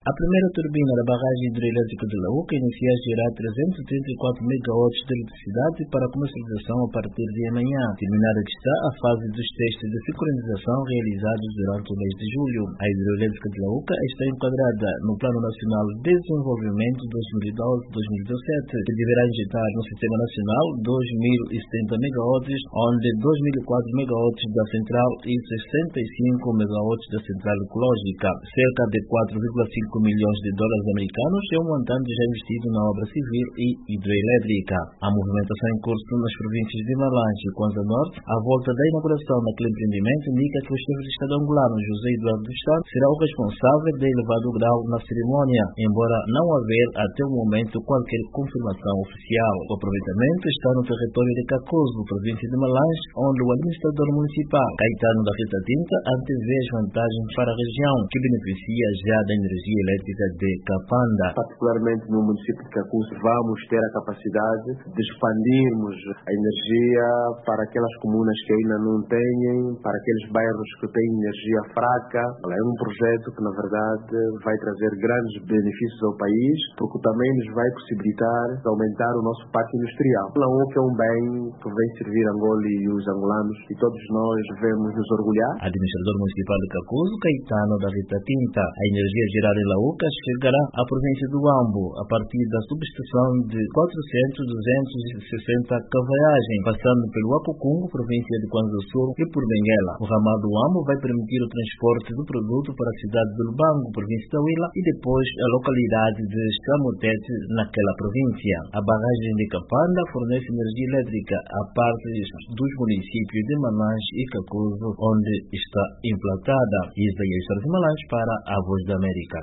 A primeira turbina da barragem hidroelétrica de Lauca inicia a gerar 334 megawatts de eletricidade para comercialização a partir de amanhã. Terminada que está a fase dos testes de sincronização realizados durante o mês de julho. A hidroelétrica de Lauca está enquadrada no Plano Nacional de Desenvolvimento 2012-2017, que deverá injetar no Sistema Nacional 2.070 megawatts, onde 2.004 megawatts da central e 65 megawatts da central ecológica. Cerca de 4,5 milhões de dólares americanos é o montante já investido na obra civil e hidroelétrica. A movimentação em curso nas províncias de Malange e Kwanza Norte, à volta da inauguração daquele empreendimento, indica que o chefe de Estado angolano, José Eduardo dos Santos, será o responsável de elevado grau na cerimônia, embora não haver até o momento qualquer confirmação oficial. O aproveitamento está no território de Cacozo, província de Malange, onde o administrador municipal, Caetano da Rita Tinta, antevê as vantagens para a região, que beneficia já da energia elétrica de Capanda. Particularmente no município de Cacozo, vamos ter a capacidade de expandirmos a energia para aquelas comunas que ainda não têm, para aqueles bairros que têm energia fraca. É um projeto que, na verdade, vai trazer grandes benefícios ao país, porque também nos vai possibilitar aumentar o nosso parque industrial. A UOC é um bem que vem servir Angola e os angolanos, e todos nós devemos nos orgulhar. Administrador municipal de Cacozo, Caetano da Rita Tinta. A energia gerada em Lauca chegará à província do Ambo a partir da subestação de 400-260 kVA, passando pelo Apucungo, província de Kwanza Sul, e por Benguela. O ramal do Ambo vai permitir o transporte do produto para a cidade de Lubango, província da Huila, e depois a localidade de Chamotete, naquela província. A barragem de Capanda fornece energia elétrica a parte dos municípios de Malange e Cacozo, onde está implantada. Isaías de Malange para a Voz da América.